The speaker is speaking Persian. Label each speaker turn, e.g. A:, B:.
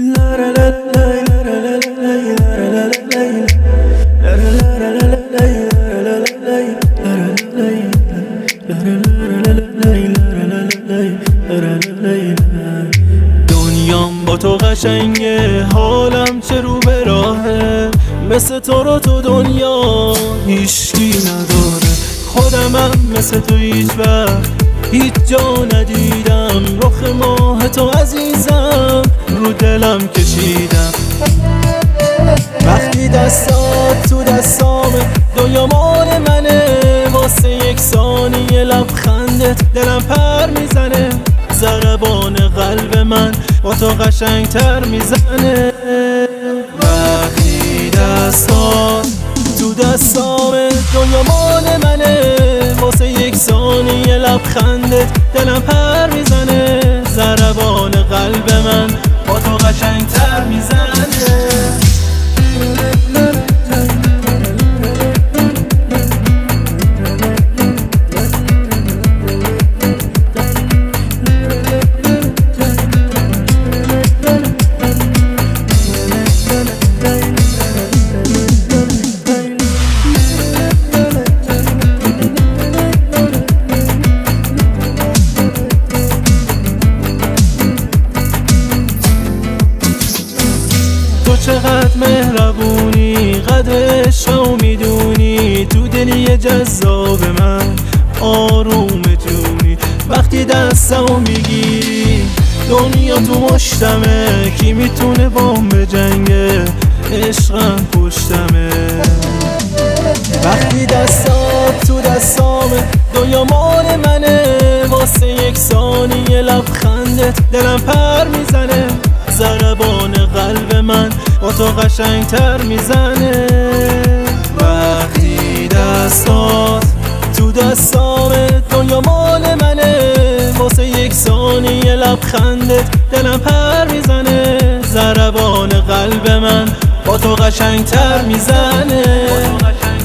A: دنیام با تو قشنگه، حالم چه رو به راهه، مثل تو رو تو دنیا هیچکی نداره. خودمم مثل تو هیچ وقت هیچ جا ندیدم، رخ ماه تو عزیزم رو دلم کشیدم. وقتی دستات تو دستامه، دنیا مال منه، واسه یک ثانیه لبخندت دلم پر میزنه، ضربان قلب من با تو قشنگتر میزنه. وقتی دستات تو دستامه، دنیا مال منه، واسه یک ثانیه لبخندت دلم پر میزنه، ضربان قلب من با تو قشنگتر میزنه. تو چقدر مهربونی، قدرشو میدونی، تو دلی جذاب من آروم جونی. وقتی دستمو میگیری دنیا تو مشتمه، کی میتونه بام بجنگه، عشقم پشتمه. وقتی دستات تو دستامه، دنیا مال منه، واسه یک ثانیه لبخندت دلم پر میزنه، ضربان قلب من با تو قشنگتر میزنه. وقتی دستات تو دستامه، دنیا مال منه، واسه یک ثانیه لبخندت دلم پر میزنه، ضربان قلب من با تو قشنگتر میزنه.